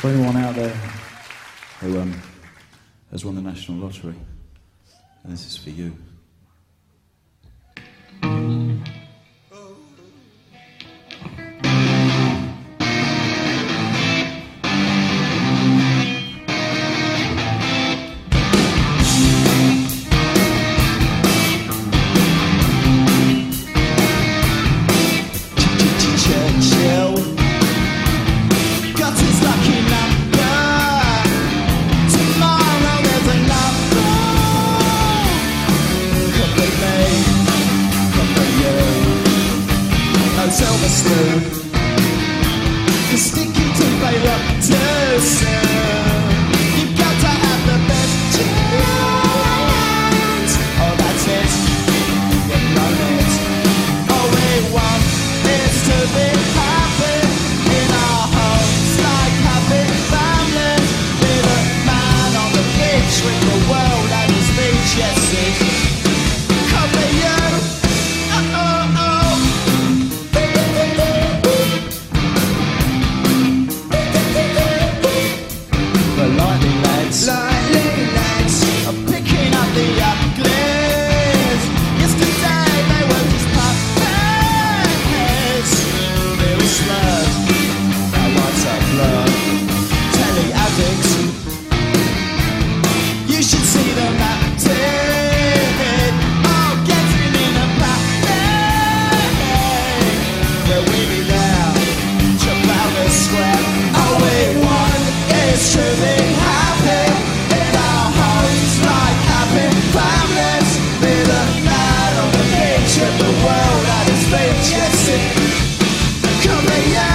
For anyone out there who has won the National Lottery, and this is for you. Silver spoon, the sticky tooth they rock too soon. You've got to have the best chance. Oh, that's it, you've known it. All we want is to be happy in our homes, like happy families. With a man on the beach with the world at his feet. Yes, it could be you. Lightning lads are picking up the uglies. Yesterday they were just puppets. Very slurred, our lights are blurred. Telly addicts, you should see them acting. Oh, getting in a panic. But we be there, Trafalgar Square. All we want is to be happy in our homes, like happy families. With a man on the beach with the world at his feet. Yes, it could be you.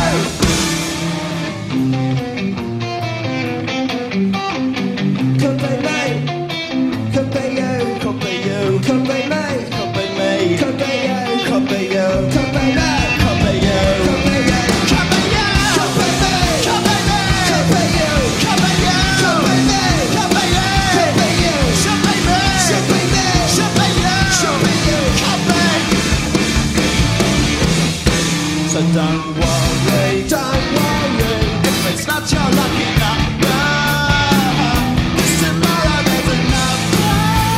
Could be me. Could be you. Could be you. Could be me. Could be me. Could be you. Could be you. Could be me. Could be you. Could be you. Could be you. Could be me. Could be me. Could be you. Could be you. Could be me. Could be you. Could be you. Should be me. Should be me. Should be you. Should be you. Could be. So don't worry. Don't worry if it's not your lucky number. 'Cause tomorrow there's another.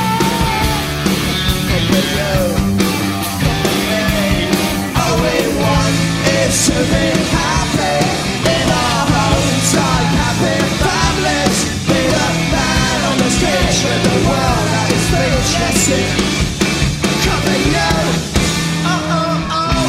Could be you. Could be me. All we want is to be happy in our homes, like happy families. With a man on the street with the world at his feet. Yes, it could be you. Oh, oh, oh.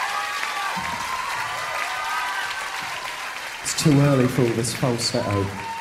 It's too early for all this falsetto.